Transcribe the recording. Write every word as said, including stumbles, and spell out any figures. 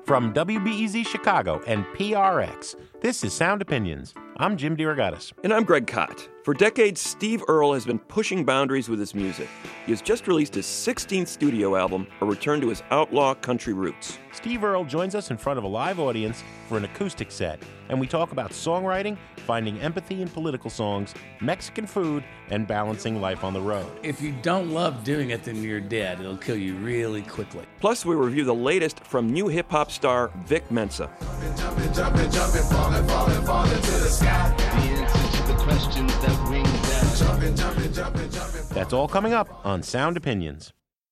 From W B E Z Chicago and P R X, this is Sound Opinions. I'm Jim DeRogatis. And I'm Greg Kot. For decades, Steve Earle has been pushing boundaries with his music. He has just released his sixteenth studio album, a return to his outlaw country roots. Steve Earle joins us in front of a live audience for an acoustic set, and we talk about songwriting, finding empathy in political songs, Mexican food, and balancing life on the road. If you don't love doing it, then you're dead. It'll kill you really quickly. Plus, we review the latest from new hip-hop star Vic Mensa. Jumping, jumping, jumping, jumping, falling, falling, falling to the sky. The answer to the questions that ring that. Jumping, jumping, jumping, jumping. That's all coming up on Sound Opinions.